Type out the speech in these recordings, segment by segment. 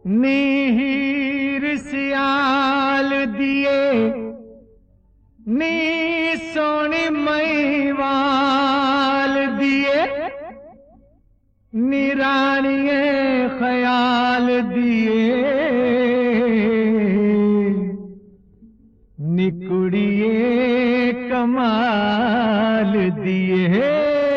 नीर सियाल दिए नी सोनी महिवाल दिए निरानिए ख्याल दिए निकुड़िए कमाल दिए।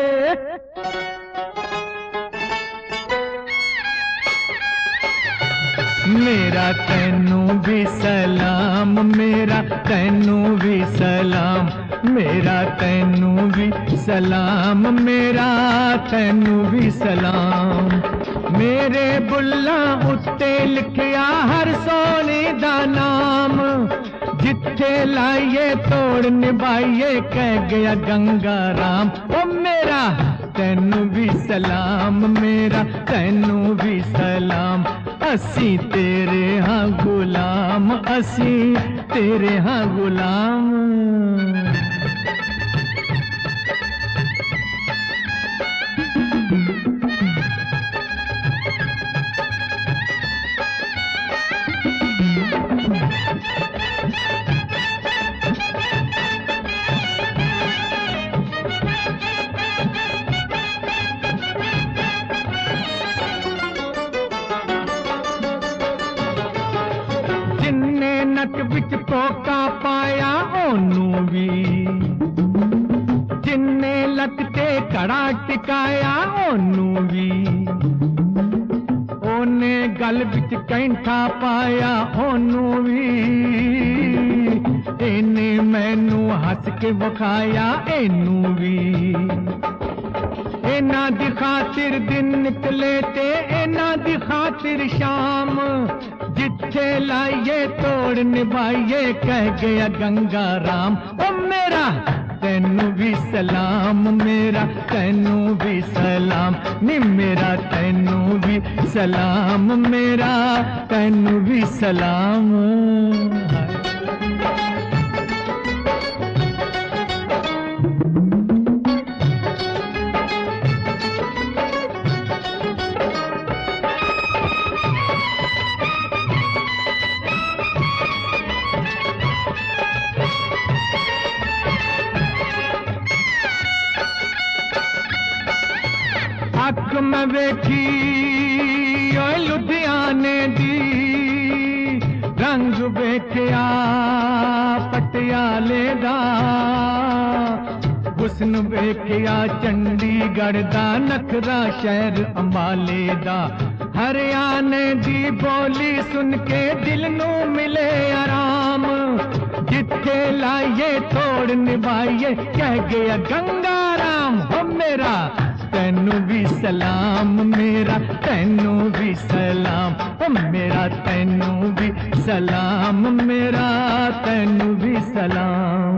मेरा तैनू भी सलाम, मेरा तैनू भी सलाम, मेरा तैनू भी सलाम, मेरा तैनू भी सलाम। मेरे बुल्ला उत्ते लिखिया हर सोने दा नाम, जिथे लाइए तोड़ निभाइए कह गया गंगा राम। ओ मेरा तैनू भी सलाम, मेरा तैनू भी सलाम, असी तेरे हाँ गुलाम, असी तेरे हाँ गुलाम। नक विच पोका पाया ओनू भी, जिन्ने लकते कड़ा टिकाया ओनू भी, ओने गल विच कैंठा पाया ओनू भी, इने मैनू हस के विखाया एनू भी। इना दी खातिर दिन निकले ते इना दी खातिर शाम, जिथे लाइए तोड़ निभाइए कह गया गंगा राम। ओ मेरा तैनू भी सलाम, मेरा तैनू भी सलाम, नी मेरा तैनू भी सलाम, मेरा तैनू भी सलाम। अख में वेखी लुधियाने दी, रंग वेखिया पटियाले दा, हुस्न वेखिया चंडीगढ़ दा, नखरा शहर अंबाले दा। हरियाणे दी बोली सुन के दिल नू मिले आराम, जिथे लाइए तोड़ निभाइए कह गया गंगा राम। हो मेरा तैनू भी सलाम, मेरा तैनू भी सलाम, ओ मेरा तैनू भी सलाम, मेरा तैनू भी सलाम।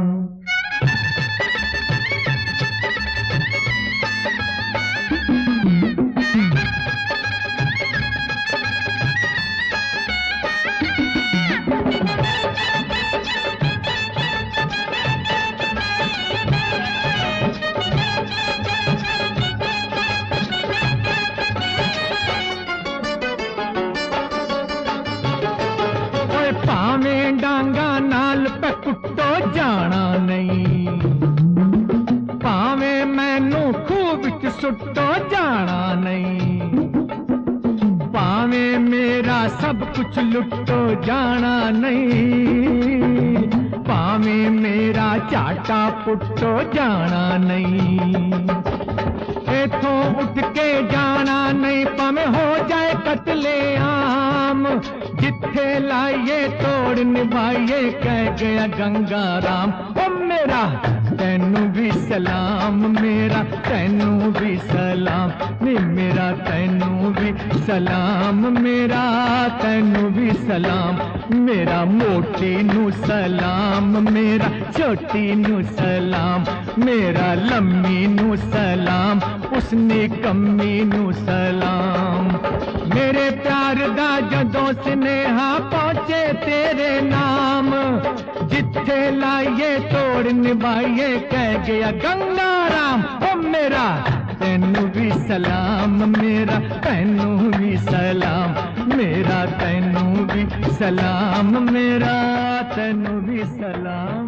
भावें डांगा नाल पे कुट्टो जाना नहीं, भावें मैनू खूह विच सुट्टो जाना नहीं, भावें मेरा सब कुछ लुट्टो जाना नहीं, भावें मेरा चाटा पुट्टो जाना नहीं। इथों उठ के जाना नहीं, भावें हो जाए कत्ले आम, जिथे लाइए तोड़ निभाइए कह गया गंगा राम। ओ मेरा तैनू भी सलाम, मेरा तैनू भी सलाम, नी मेरा तैनू भी सलाम, मेरा तैनू भी सलाम। मेरा मोटी नू सलाम, मेरा छोटी नू सलाम, मेरा लम्मी नू सलाम, उसने कम्मी नू सलाम। मेरे प्यार दा जदों स्नेहा पहुंचे तेरे नाम, जिथे लाइए तोड़ निभाइए कह गया गंगा राम। ओ मेरा तैनू भी सलाम, मेरा तैनू भी सलाम, मेरा मेरा तैनू भी सलाम, मेरा तैनू भी सलाम।